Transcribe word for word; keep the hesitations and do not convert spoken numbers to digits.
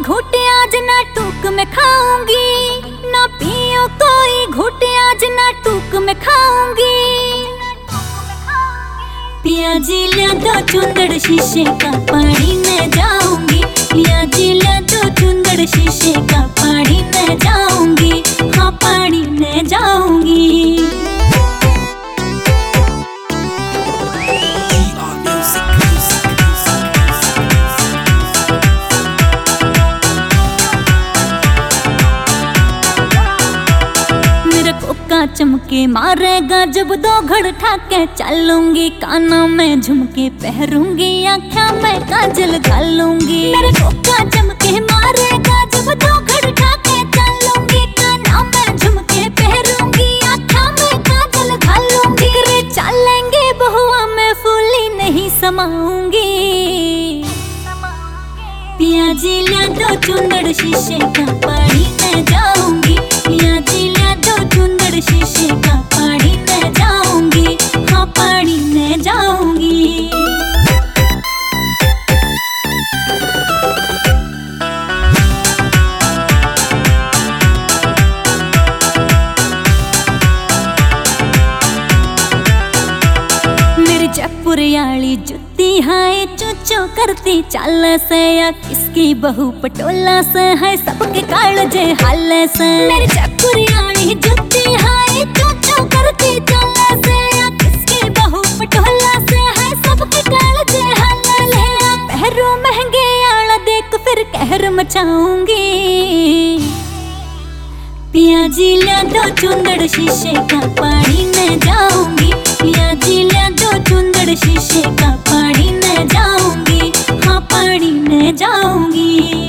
घूट आज ना टूक में खाऊंगी, ना पियो कोई घूट आज ना टूक में खाऊंगी। पिया जी ले दो चुंदड़ शीशे का पानी में जाऊंगी, पिया जी ले दो चुंदड़ शीशे का पानी में जाऊंगी, हाँ पानी में जाऊंगी। चमके मारेगा जब दो घड़ ठाके चलूंगी, कानों में झुमके पहरूंगी, आँखों में काजल घालूंगी। मेरे कोका चमके मारेगा जब दो घड़ ठाके चलूंगी, कानों में झुमके पहरूंगी, आँखों में काजल घालूंगी। रे चलेंगे बहुआ में फूली नहीं समाऊंगी, पिया जी ले दो चुंदड़ शीशे का पानी में जाऊंगी, पिया जी ले दो चुंदड़ शीशे का पानी में जाऊंगी, हाँ पानी में जाऊंगी। मेरी जयपुरियाली जुत्ती हाय चूचो करती चाल से, या किसकी बहू पटोला से है सबके कालजे हाल से। मेरी जयपुरियाली जुत्ती हाय चूचो करती चाल से, या किसकी बहू पटोला से है सबके कालजे हाल से। पहरू महंगे आला देख फिर कहर मचाऊंगी, पिया जी ले दो चुंदड़ शीशे का पानी में जाऊंगी, पिया जी ले दो चुंदड़ शीशे का पानी में जाऊंगी, हाँ पानी में जाऊंगी।